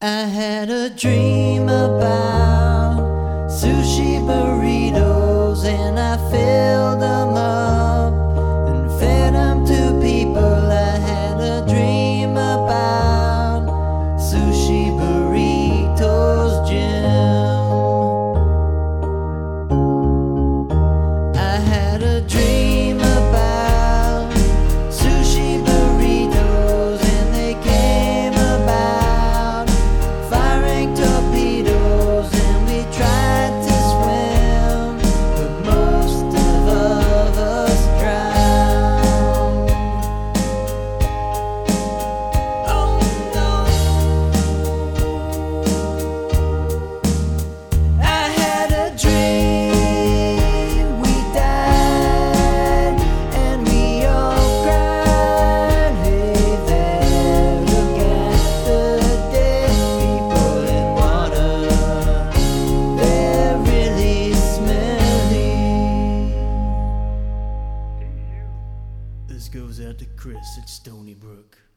I had a dream about sushi burritos, and I filled them up and fed them to people. I had a dream about sushi burritos, Jim. I had a dream about sushi burritos, and they came about firing torpedoes, and we tried to swim, but most of us drowned. Oh no, I had a dream we died, and we all cried. Hey there, look at the dead people in water. They're really smelly. This goes out to Chris at Stony Brook.